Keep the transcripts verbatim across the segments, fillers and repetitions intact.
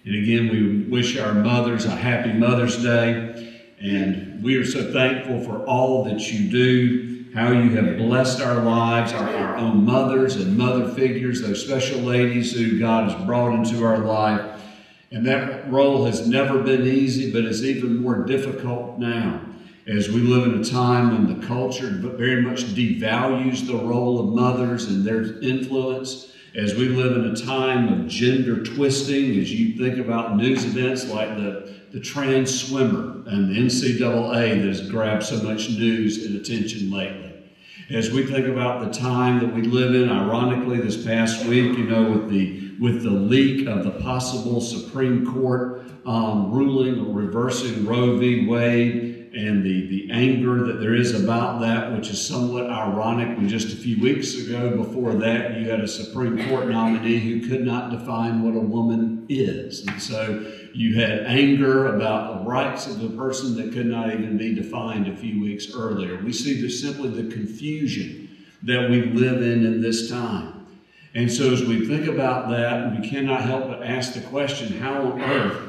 And again, we wish our mothers a happy Mother's Day. And we are so thankful for all that you do, how you have blessed our lives, our, our own mothers and mother figures, those special ladies who God has brought into our life. And that role has never been easy, but it's even more difficult now, as we live in a time when the culture very much devalues the role of mothers and their influence, as we live in a time of gender twisting, as you think about news events like the, the trans swimmer and the N C double A that has grabbed so much news and attention lately. As we think about the time that we live in, ironically, this past week, you know, with the, with the leak of the possible Supreme Court um, ruling reversing Roe v. Wade, and the, the anger that there is about that, which is somewhat ironic when just a few weeks ago before that, you had a Supreme Court nominee who could not define what a woman is. And so you had anger about the rights of the person that could not even be defined a few weeks earlier. We see there's simply the confusion that we live in in this time. And so as we think about that, we cannot help but ask the question, how on earth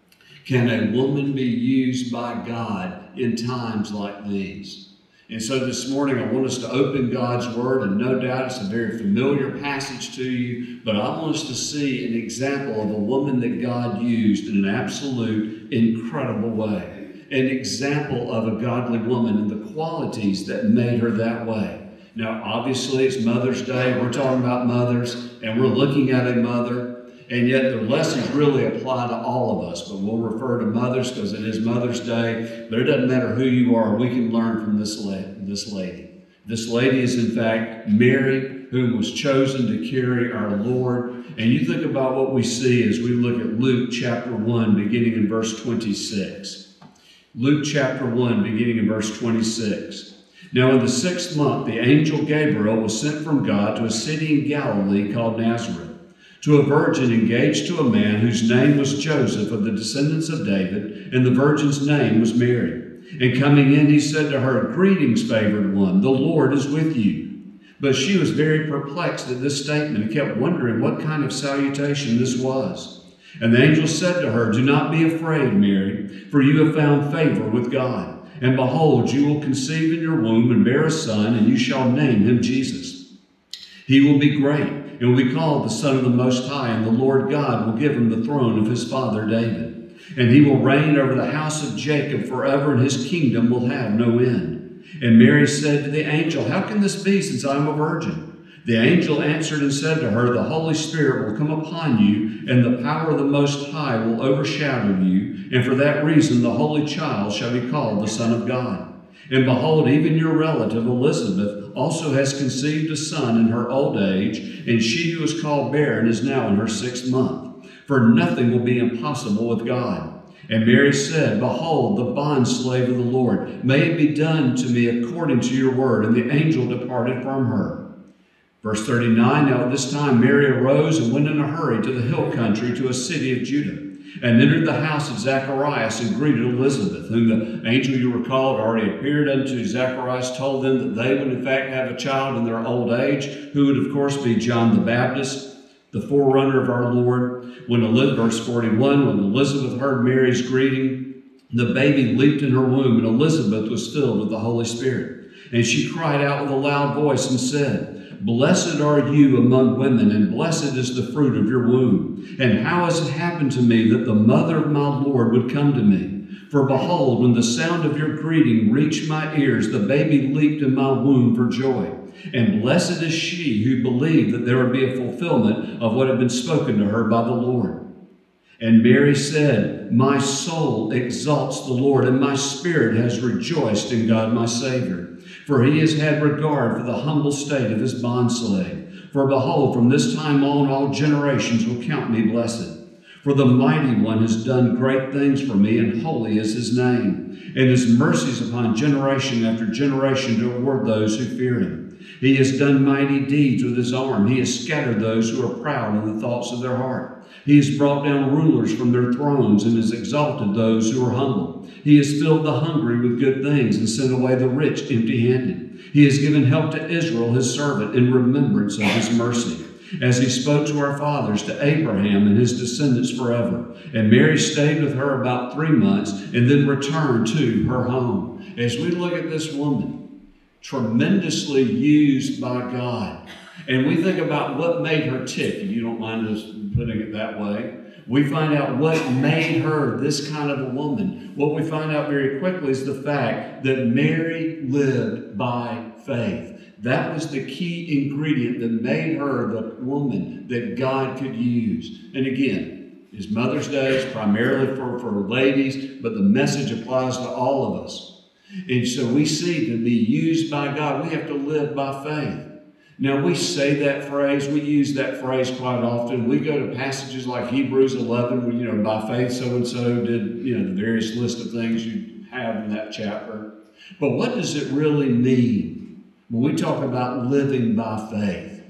can a woman be used by God in times like these? And so this morning I want us to open God's Word, and no doubt it's a very familiar passage to you, but I want us to see an example of a woman that God used in an absolute incredible way. An example of a godly woman and the qualities that made her that way. Now obviously it's Mother's Day, we're talking about mothers, and we're looking at a mother. And yet the lessons really apply to all of us, but we'll refer to mothers because it is Mother's Day. But it doesn't matter who you are, we can learn from this lady. This lady, this lady is in fact Mary, who was chosen to carry our Lord. And you think about what we see as we look at Luke chapter one, beginning in verse twenty-six. Luke chapter one, beginning in verse twenty-six. Now in the sixth month, the angel Gabriel was sent from God to a city in Galilee called Nazareth, to a virgin engaged to a man whose name was Joseph, of the descendants of David, and the virgin's name was Mary. And coming in, he said to her, "Greetings, favored one, the Lord is with you." But she was very perplexed at this statement and kept wondering what kind of salutation this was. And the angel said to her, "Do not be afraid, Mary, for you have found favor with God. And behold, you will conceive in your womb and bear a son, and you shall name him Jesus. He will be great and will be called the Son of the Most High, and the Lord God will give him the throne of his father David. And he will reign over the house of Jacob forever, and his kingdom will have no end." And Mary said to the angel, "How can this be, since I am a virgin?" The angel answered and said to her, "The Holy Spirit will come upon you, and the power of the Most High will overshadow you, and for that reason the Holy Child shall be called the Son of God. And behold, even your relative Elizabeth also has conceived a son in her old age, and she who is called barren is now in her sixth month. For nothing will be impossible with God." And Mary said, "Behold, the bondslave of the Lord, may it be done to me according to your word." And the angel departed from her. Verse thirty-nine, now at this time Mary arose and went in a hurry to the hill country, to a city of Judah, and entered the house of Zacharias and greeted Elizabeth, whom the angel, you recall, had already appeared unto Zacharias, told them that they would in fact have a child in their old age, who would of course be John the Baptist, the forerunner of our Lord. When Elizabeth, verse forty-one, when Elizabeth heard Mary's greeting, the baby leaped in her womb, and Elizabeth was filled with the Holy Spirit. And she cried out with a loud voice and said, "Blessed are you among women, and blessed is the fruit of your womb. And how has it happened to me that the mother of my Lord would come to me? For behold, when the sound of your greeting reached my ears, the baby leaped in my womb for joy. And blessed is she who believed that there would be a fulfillment of what had been spoken to her by the Lord." And Mary said, "My soul exalts the Lord, and my spirit has rejoiced in God my Savior. For he has had regard for the humble state of his bondslave. For behold, from this time on all generations will count me blessed. For the Mighty One has done great things for me, and holy is his name. And his mercies upon generation after generation toward those who fear him. He has done mighty deeds with his arm. He has scattered those who are proud in the thoughts of their heart. He has brought down rulers from their thrones and has exalted those who are humble. He has filled the hungry with good things and sent away the rich empty-handed. He has given help to Israel, his servant, in remembrance of his mercy, as he spoke to our fathers, to Abraham and his descendants forever. And Mary stayed with her about three months and then returned to her home. As we look at this woman, tremendously used by God, and we think about what made her tick, if you don't mind us putting it that way, we find out what made her this kind of a woman. What we find out very quickly is the fact that Mary lived by faith. That was the key ingredient that made her the woman that God could use. And again, his Mother's Day is primarily for, for ladies, but the message applies to all of us. And so we see to be used by God, we have to live by faith. Now, we say that phrase, we use that phrase quite often. We go to passages like Hebrews eleven, where, you know, by faith so-and-so did, you know, the various list of things you have in that chapter. But what does it really mean when we talk about living by faith?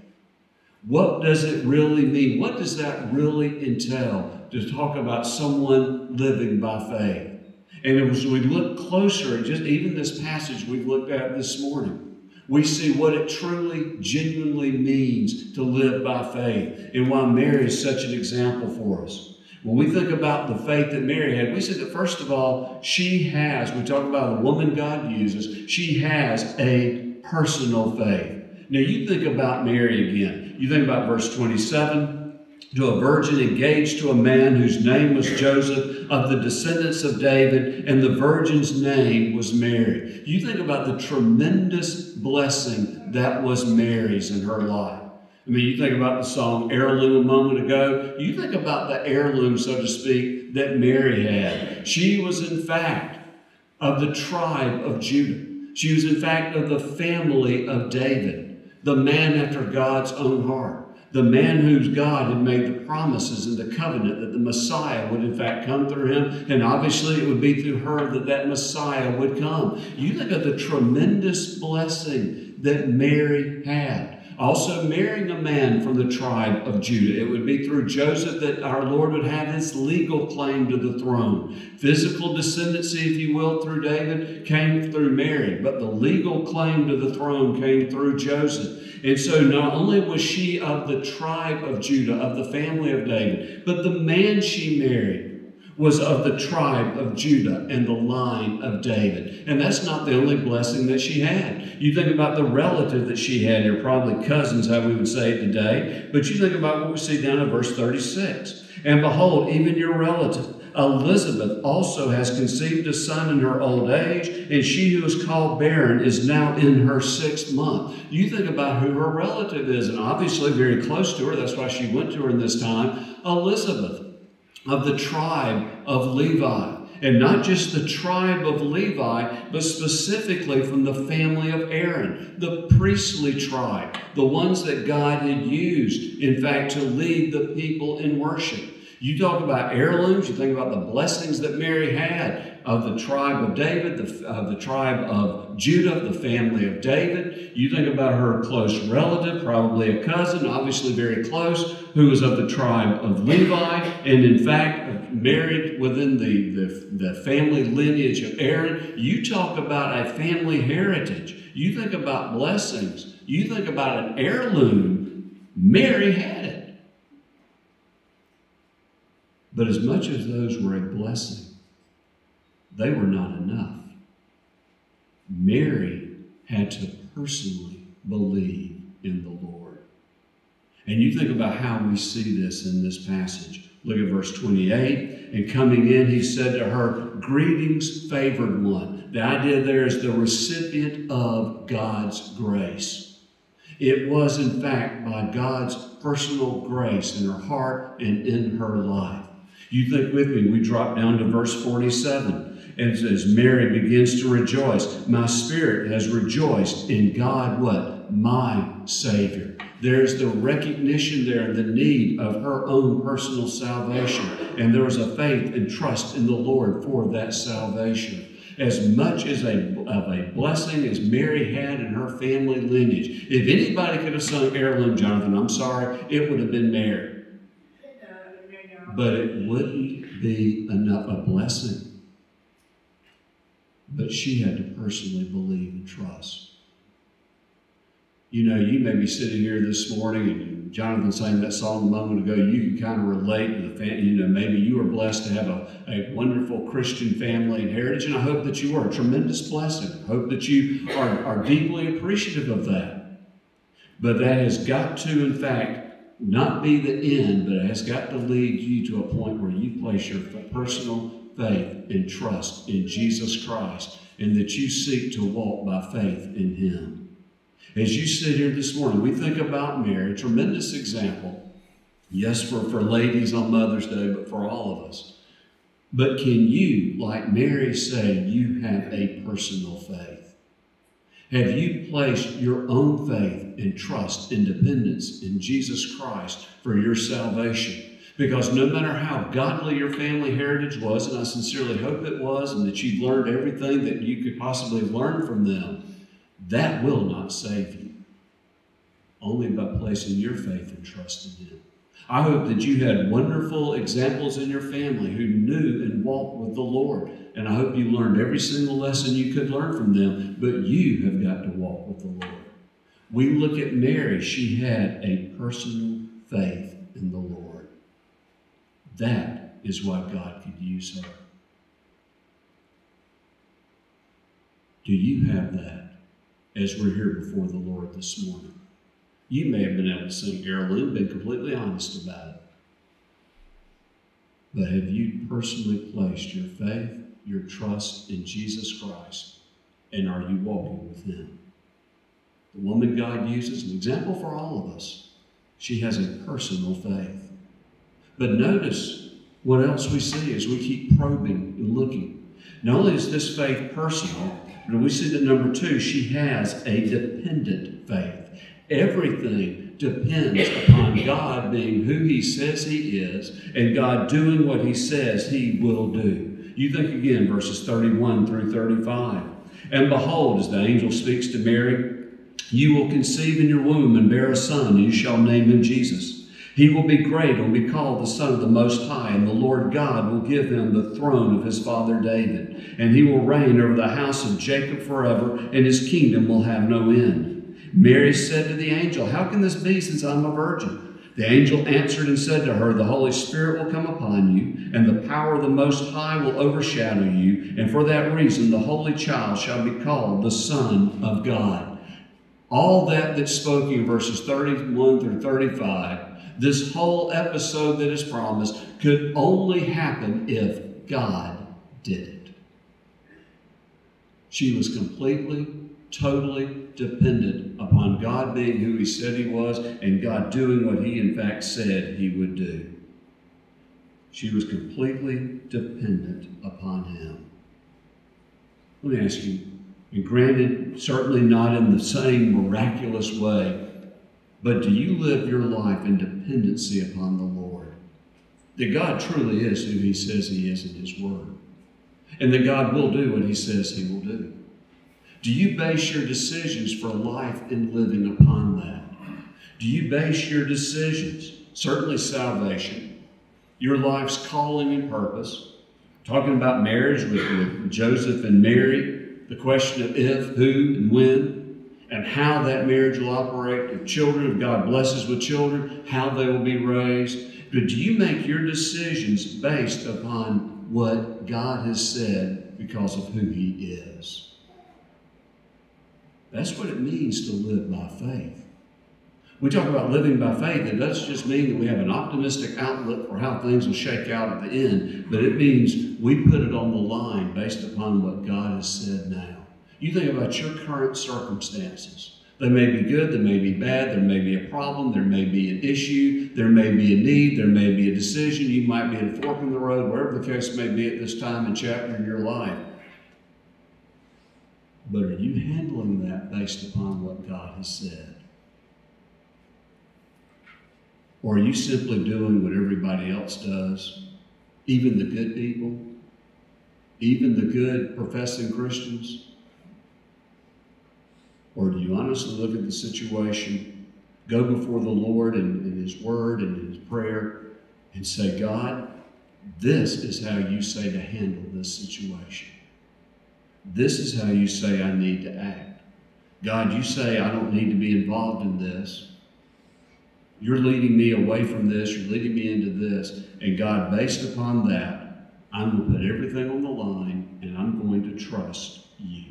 What does it really mean? What does that really entail to talk about someone living by faith? And as we look closer at just even this passage we've looked at this morning, we see what it truly, genuinely means to live by faith and why Mary is such an example for us. When we think about the faith that Mary had, we see that first of all, she has, we talk about the woman God uses, she has a personal faith. Now you think about Mary again. You think about verse twenty-seven. To a virgin engaged to a man whose name was Joseph, of the descendants of David, and the virgin's name was Mary. You think about the tremendous blessing that was Mary's in her life. I mean, you think about the song Heirloom a moment ago. You think about the heirloom, so to speak, that Mary had. She was, in fact, of the tribe of Judah. She was, in fact, of the family of David, the man after God's own heart. The man whose God had made the promises and the covenant that the Messiah would in fact come through him. And obviously it would be through her that that Messiah would come. You think of the tremendous blessing that Mary had. Also marrying a man from the tribe of Judah. It would be through Joseph that our Lord would have his legal claim to the throne. Physical descendancy, if you will, through David came through Mary. But the legal claim to the throne came through Joseph. And so not only was she of the tribe of Judah, of the family of David, but the man she married was of the tribe of Judah and the line of David. And that's not the only blessing that she had. You think about the relative that she had. You're probably cousins, how we would say it today. But you think about what we see down in verse thirty-six. And behold, even your relative, Elizabeth, also has conceived a son in her old age, and she who is called barren is now in her sixth month. You think about who her relative is, and obviously very close to her. That's why she went to her in this time. Elizabeth, of the tribe of Levi. And not just the tribe of Levi, but specifically from the family of Aaron, the priestly tribe, the ones that God had used, in fact, to lead the people in worship. You talk about heirlooms, you think about the blessings that Mary had of the tribe of David, the, uh, the tribe of Judah, the family of David. You think about her close relative, probably a cousin, obviously very close, who was of the tribe of Levi, and in fact, married within the, the, the family lineage of Aaron. You talk about a family heritage. You think about blessings. You think about an heirloom. Mary had it. But as much as those were a blessing, they were not enough. Mary had to personally believe in the Lord. And you think about how we see this in this passage. Look at verse twenty-eight. And coming in, he said to her, "Greetings, favored one." The idea there is the recipient of God's grace. It was, in fact, by God's personal grace in her heart and in her life. You think with me, we drop down to verse forty-seven. And as Mary begins to rejoice, "My spirit has rejoiced in God," what? "My Savior." There's the recognition there, the need of her own personal salvation. And there was a faith and trust in the Lord for that salvation. As much as a, of a blessing as Mary had in her family lineage. If anybody could have sung Heirloom, Jonathan, I'm sorry, it would have been Mary. But it wouldn't be enough a blessing. But she had to personally believe and trust. You know, you may be sitting here this morning and Jonathan sang that song a moment ago, you can kind of relate to the family. You know, maybe you are blessed to have a, a wonderful Christian family and heritage, and I hope that you are a tremendous blessing. I hope that you are, are deeply appreciative of that. But that has got to, in fact, not be the end, but it has got to lead you to a point where you place your personal faith and trust in Jesus Christ, and that you seek to walk by faith in Him. As you sit here this morning, we think about Mary, a tremendous example, yes, for, for ladies on Mother's Day, but for all of us. But can you, like Mary, say you have a personal faith? Have you placed your own faith and trust and dependence in Jesus Christ for your salvation? Because no matter how godly your family heritage was, and I sincerely hope it was, and that you've learned everything that you could possibly learn from them, that will not save you. Only by placing your faith and trust in Him. I hope that you had wonderful examples in your family who knew and walked with the Lord. And I hope you learned every single lesson you could learn from them, but you have got to walk with the Lord. We look at Mary, she had a personal faith in the Lord. That is why God could use her. Do you have that as we're here before the Lord this morning? You may have been able to sing heirloom, been completely honest about it. But have you personally placed your faith, your trust in Jesus Christ, and are you walking with Him? The woman God uses, an example for all of us. She has a personal faith. But notice what else we see as we keep probing and looking. Not only is this faith personal, but we see that number two, she has a dependent faith. Everything depends upon God being who He says He is and God doing what He says He will do. You think again, verses thirty-one through thirty-five. And behold, as the angel speaks to Mary, you will conceive in your womb and bear a son, and you shall name him Jesus. He will be great and will be called the Son of the Most High, and the Lord God will give him the throne of his father David. And he will reign over the house of Jacob forever, and his kingdom will have no end. Mary said to the angel, how can this be, since I'm a virgin? The angel answered and said to her, the Holy Spirit will come upon you, and the power of the Most High will overshadow you, and for that reason the Holy Child shall be called the Son of God. All that that's spoken in verses thirty-one through thirty-five, this whole episode that is promised, could only happen if God did it. She was completely, totally dependent upon God being who He said He was and God doing what He in fact said He would do. She was completely dependent upon Him. Let me ask you, and granted, certainly not in the same miraculous way, but do you live your life in dependency upon the Lord? That God truly is who He says He is in His Word. And that God will do what He says He will do. Do you base your decisions for life and living upon that? Do you base your decisions, certainly salvation, your life's calling and purpose, talking about marriage with, with Joseph and Mary, the question of if, who, and when, and how that marriage will operate, if children, if God blesses with children, how they will be raised. But do you make your decisions based upon what God has said because of who He is? That's what it means to live by faith. We talk about living by faith. It doesn't just mean that we have an optimistic outlook for how things will shake out at the end, but it means we put it on the line based upon what God has said now. You think about your current circumstances. They may be good, they may be bad, there may be a problem, there may be an issue, there may be a need, there may be a decision, you might be at a fork in the road, wherever the case may be at this time and chapter in your life. But are you handling that based upon what God has said? Or are you simply doing what everybody else does? Even the good people? Even the good professing Christians? Or do you honestly look at the situation, go before the Lord in, in His Word and in His prayer, and say, God, this is how you say to handle this situation. This is how you say I need to act. God, you say I don't need to be involved in this. You're leading me away from this. You're leading me into this. And God, based upon that, I'm going to put everything on the line, and I'm going to trust you.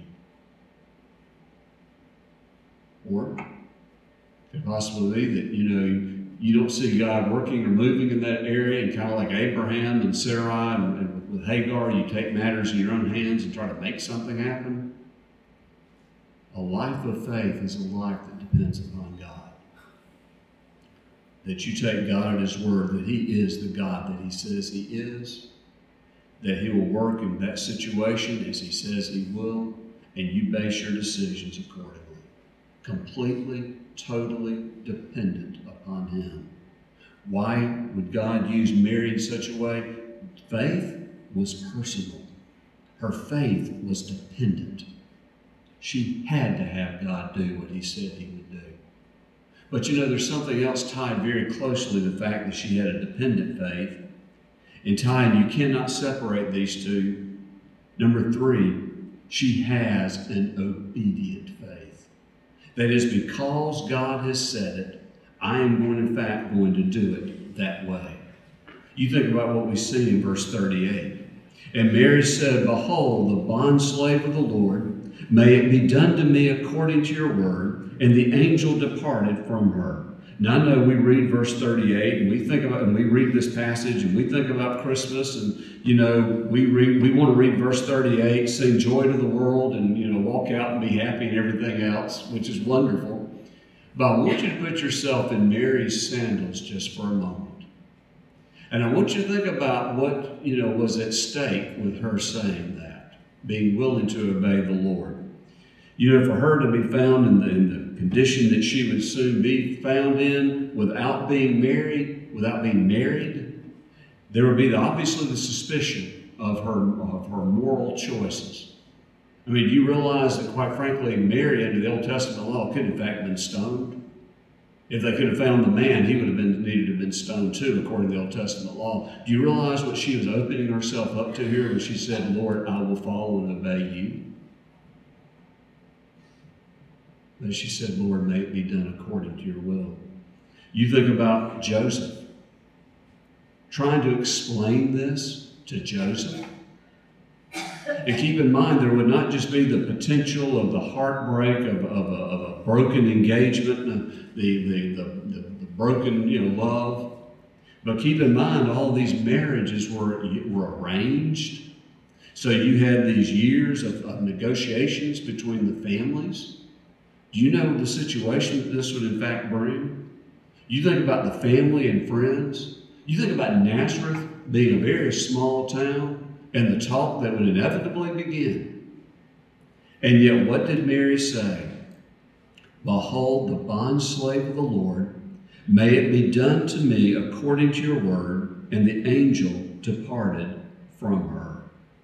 Or it could possibly be that, you know, you don't see God working or moving in that area, and kind of like Abraham and Sarai and, and with Hagar, you take matters in your own hands and try to make something happen. A life of faith is a life that depends upon God. That you take God at His word, that He is the God that He says He is, that He will work in that situation as He says He will, and you base your decisions accordingly. Completely, totally dependent upon Him. Why would God use Mary in such a way? Faith was personal. Her faith was dependent. She had to have God do what He said He would do. But you know, there's something else tied very closely to the fact that she had a dependent faith. In tying, you cannot separate these two. Number three, she has an obedient faith. That is, because God has said it, I am going, in fact, going to do it that way. You think about what we see in verse thirty-eight. And Mary said, Behold, the bondslave of the Lord, may it be done to me according to your word. And the angel departed from her. Now I know we read verse thirty-eight, and we think about, and we read this passage, and we think about Christmas, and you know, we read, we want to read verse thirty-eight, sing joy to the world, and you know, walk out and be happy and everything else, which is wonderful. But I want you to put yourself in Mary's sandals just for a moment. And I want you to think about what, you know, was at stake with her saying that, being willing to obey the Lord. You know, for her to be found in the, in the condition that she would soon be found in without being married, without being married, there would be the, obviously the suspicion of her, of her moral choices. I mean, do you realize that, quite frankly, Mary under the Old Testament law could in fact have been stoned? If they could have found the man, he would have been needed to have been stoned too, according to the Old Testament law. Do you realize what she was opening herself up to here when she said, Lord, I will follow and obey you? But she said, Lord, may it be done according to your will. You think about Joseph. Trying to explain this to Joseph. And keep in mind, there would not just be the potential of the heartbreak of, of, a, of a broken engagement, the, the, the, the, the broken you know, love. But keep in mind, all these marriages were, were arranged. So you had these years of, of negotiations between the families. Do you know the situation that this would in fact bring? You think about the family and friends. You think about Nazareth being a very small town and the talk that would inevitably begin. And yet what did Mary say? Behold, the bondslave of the Lord, may it be done to me according to your word. And the angel departed from her.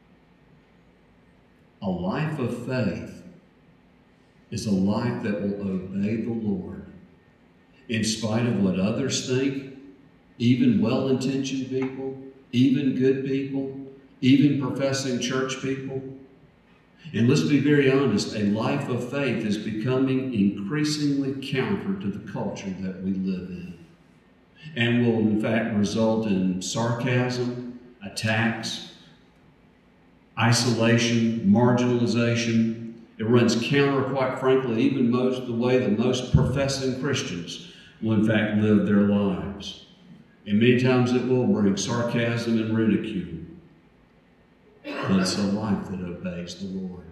A life of faith is a life that will obey the Lord in spite of what others think, even well-intentioned people, even good people, even professing church people. And let's be very honest, a life of faith is becoming increasingly counter to the culture that we live in, and will in fact result in sarcasm, attacks, isolation, marginalization. It runs counter, quite frankly, even most the way that most professing Christians will in fact live their lives. And many times it will bring sarcasm and ridicule. But it's a life that obeys the Lord.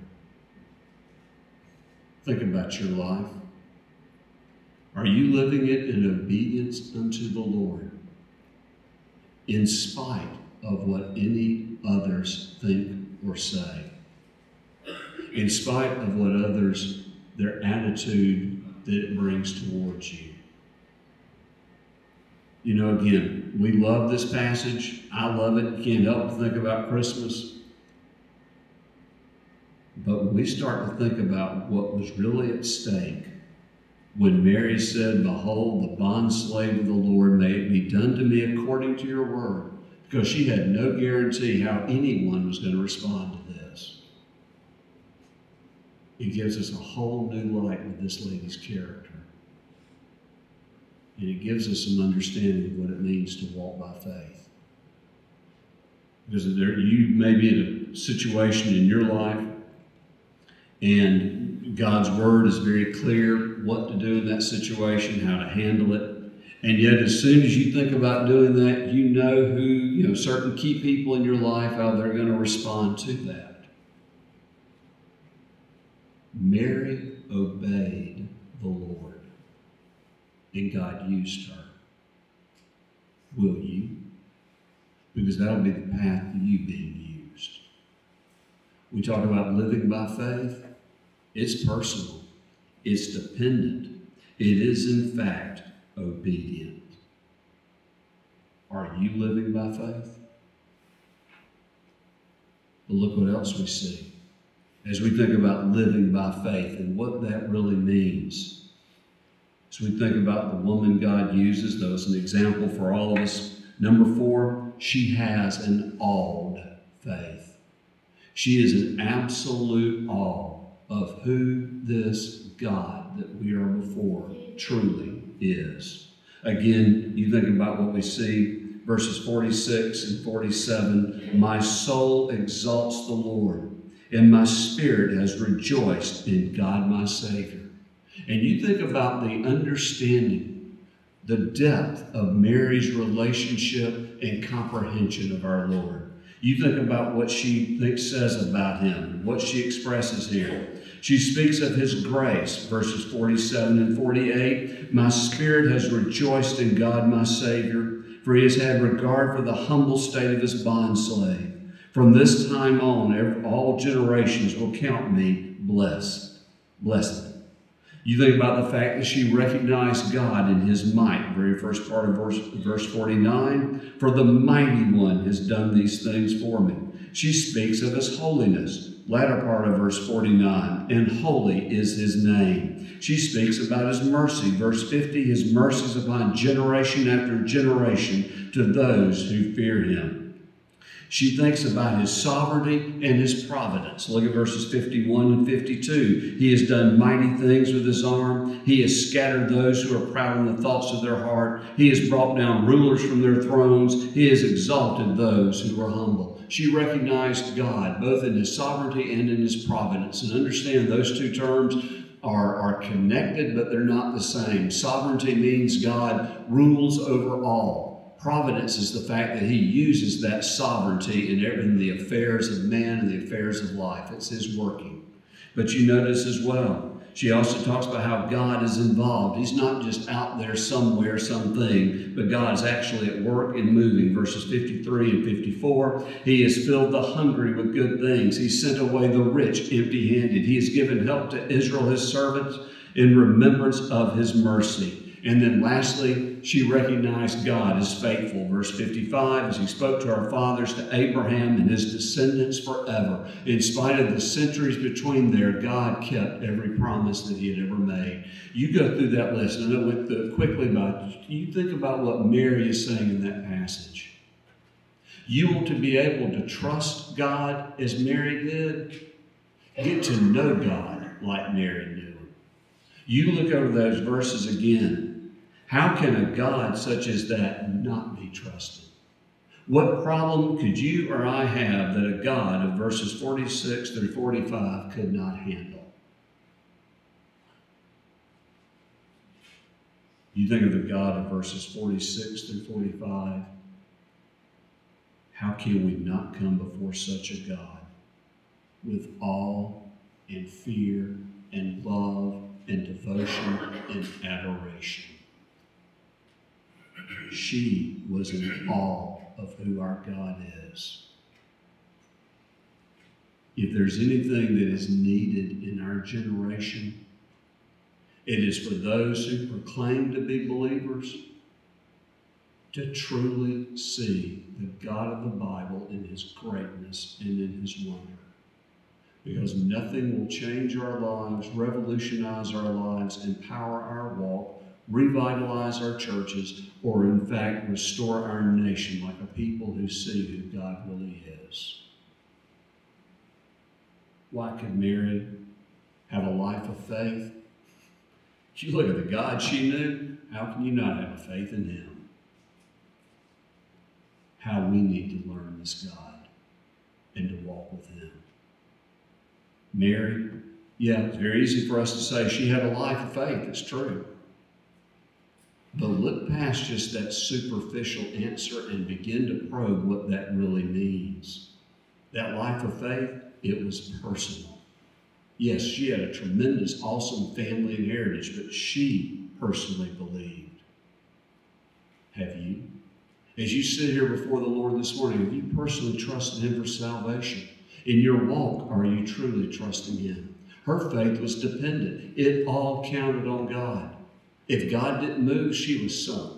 Think about your life. Are you living it in obedience unto the Lord, in spite of what any others think or say? In spite of what others, their attitude that it brings towards you. You know, again, we love this passage. I love it. You can't help but think about Christmas. But when we start to think about what was really at stake, when Mary said, Behold, the bondslave of the Lord, may it be done to me according to your word, because she had no guarantee how anyone was going to respond to this. It gives us a whole new light of this lady's character. And it gives us some understanding of what it means to walk by faith. Because there, you may be in a situation in your life, and God's Word is very clear what to do in that situation, how to handle it. And yet, as soon as you think about doing that, you know who, you know, certain key people in your life, how they're going to respond to that. Mary obeyed the Lord, and God used her. Will you? Because that'll be the path to you being used. We talk about living by faith. It's personal. It's dependent. It is, in fact, obedient. Are you living by faith? But look what else we see as we think about living by faith and what that really means. As we think about the woman God uses, though, as an example for all of us. Number four, she has an awed faith. She is in absolute awe of who this God that we are before truly is. Again, you think about what we see, verses forty-six and forty-seven. My soul exalts the Lord, and my spirit has rejoiced in God my Savior. And you think about the understanding, the depth of Mary's relationship and comprehension of our Lord. You think about what she thinks, says about him, what she expresses here. She speaks of his grace, verses forty-seven and forty-eight. My spirit has rejoiced in God my Savior, for he has had regard for the humble state of his bondslave. From this time on, every, all generations will count me blessed. Blessed. You think about the fact that she recognized God in his might, very first part of verse, verse forty-nine. For the mighty one has done these things for me. She speaks of his holiness, latter part of verse forty-nine, and holy is his name. She speaks about his mercy, verse fifty, his mercies upon generation after generation to those who fear him. She thinks about his sovereignty and his providence. Look at verses fifty-one and fifty-two. He has done mighty things with his arm. He has scattered those who are proud in the thoughts of their heart. He has brought down rulers from their thrones. He has exalted those who were humble. She recognized God both in his sovereignty and in his providence. And understand those two terms are, are connected, but they're not the same. Sovereignty means God rules over all. Providence is the fact that he uses that sovereignty in, in the affairs of man and the affairs of life. It's his working. But you notice as well, she also talks about how God is involved. He's not just out there somewhere, something, but God is actually at work and moving. Verses fifty-three and fifty-four, he has filled the hungry with good things. He sent away the rich empty-handed. He has given help to Israel, his servants, in remembrance of his mercy. And then lastly, she recognized God as faithful. Verse fifty-five, as he spoke to our fathers, to Abraham and his descendants forever. In spite of the centuries between there, God kept every promise that he had ever made. You go through that list, and I went through quickly about it. You think about what Mary is saying in that passage. You want to be able to trust God as Mary did. Get to know God like Mary knew him. You look over those verses again. How can a God such as that not be trusted? What problem could you or I have that a God of verses forty-six through forty-five could not handle? You think of the God of verses forty-six through forty-five. How can we not come before such a God with awe and fear and love and devotion and adoration? She was in awe of who our God is. If there's anything that is needed in our generation, it is for those who proclaim to be believers to truly see the God of the Bible in his greatness and in his wonder. Because nothing will change our lives, revolutionize our lives, empower our walk, revitalize our churches, or in fact restore our nation like a people who see who God really is. Why could Mary have a life of faith? If you look at the God she knew, how can you not have a faith in him? How we need to learn this God and to walk with him. Mary, yeah, it's very easy for us to say she had a life of faith. It's true. But look past just that superficial answer and begin to probe what that really means. That life of faith, it was personal. Yes, she had a tremendous, awesome family and heritage, but she personally believed. Have you? As you sit here before the Lord this morning, have you personally trusted him for salvation? In your walk, are you truly trusting him? Her faith was dependent. It all counted on God. If God didn't move, she was sunk.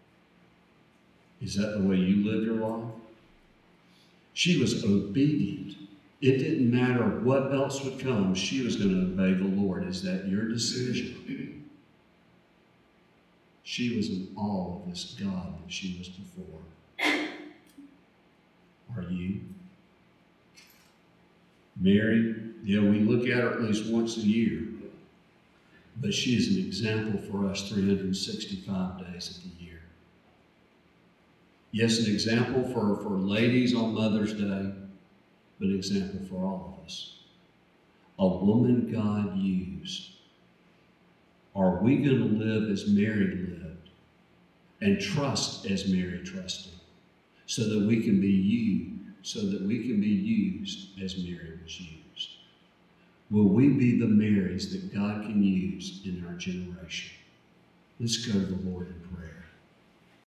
Is that the way you live your life? She was obedient. It didn't matter what else would come. She was going to obey the Lord. Is that your decision? She was in awe of this God that she was before. Are you? Mary, yeah, we look at her at least once a year. But she is an example for us three hundred sixty-five days of the year. Yes, an example for, for ladies on Mother's Day, but an example for all of us. A woman God used. Are we going to live as Mary lived and trust as Mary trusted so that we can be used, so that we can be used as Mary was used? Will we be the Marys that God can use in our generation? Let's go to the Lord in prayer.